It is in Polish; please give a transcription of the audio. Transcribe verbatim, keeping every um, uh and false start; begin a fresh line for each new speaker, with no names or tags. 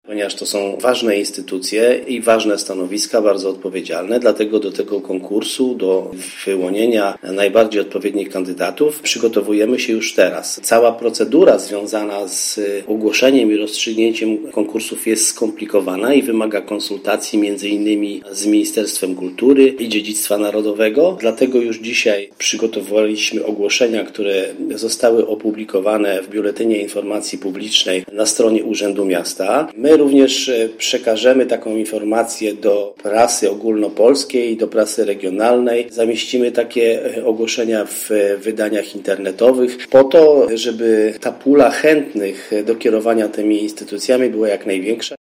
ponieważ to są ważne instytucje i ważne stanowiska, bardzo odpowiedzialne, dlatego do tego konkursu, do wyłonienia najbardziej odpowiednich kandydatów przygotowujemy się już teraz. Cała procedura związana z ogłoszeniem i rozstrzygnięciem konkursów jest skomplikowana i wymaga konsultacji między innymi z Ministerstwem Kultury i Dziedzictwa Narodowego. Dlatego już dzisiaj przygotowaliśmy ogłoszenia, które zostały opublikowane w Biuletynie Informacji Publicznej na stronie Urzędu Miasta. My również przekażemy taką informację do prasy ogólnopolskiej i do prasy regionalnej. Zamieścimy takie ogłoszenia w wydaniach internetowych po to, żeby ta pula chętnych do kierowania tymi instytucjami była jak największa.